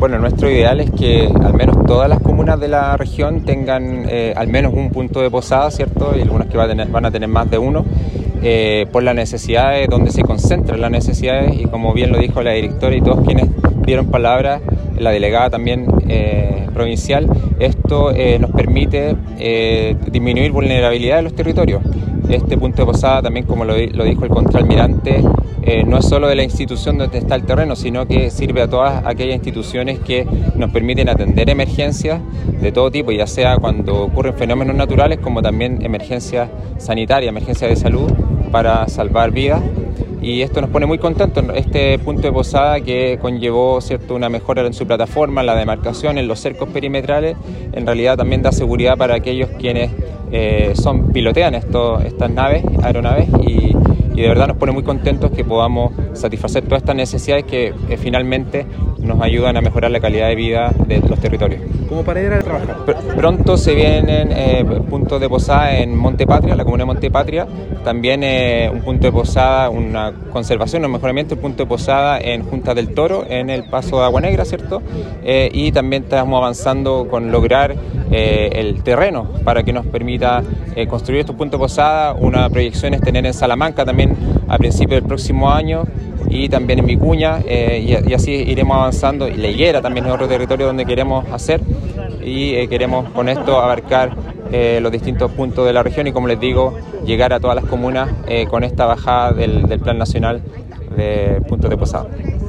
Bueno, nuestro ideal es que al menos todas las comunas de la región tengan al menos un punto de posada, ¿cierto? Y algunas que van a tener más de uno, por las necesidades, donde se concentran las necesidades, y como bien lo dijo la directora y todos quienes dieron palabra, la delegada también provincial, esto nos permite disminuir vulnerabilidad de los territorios. Este punto de posada también, como lo dijo el contraalmirante, no es solo de la institución donde está el terreno, sino que sirve a todas aquellas instituciones que nos permiten atender emergencias de todo tipo, ya sea cuando ocurren fenómenos naturales como también emergencias sanitarias, emergencias de salud, para salvar vidas. Y esto nos pone muy contentos. Este punto de posada, que conllevó, ¿cierto?, una mejora en su plataforma, la demarcación, en los cercos perimetrales, en realidad también da seguridad para aquellos quienes pilotean estas aeronaves, y de verdad nos pone muy contentos que podamos satisfacer todas estas necesidades que finalmente nos ayudan a mejorar la calidad de vida de los territorios. ¿Cómo para ir a trabajar? Pronto se vienen puntos de posada en Monte Patria, la comuna de Monte Patria, también un punto de posada, una conservación, un mejoramiento, un punto de posada en Junta del Toro, en el paso de Agua Negra, ¿cierto? Y también estamos avanzando con lograr el terreno para que nos permita construir estos puntos de posada. Una proyección es tener en Salamanca también a principios del próximo año, y también en Vicuña, y así iremos avanzando. Y La Higuera también es otro territorio donde queremos hacer, y queremos con esto abarcar los distintos puntos de la región y, como les digo, llegar a todas las comunas con esta bajada del Plan Nacional de Puntos de Posada.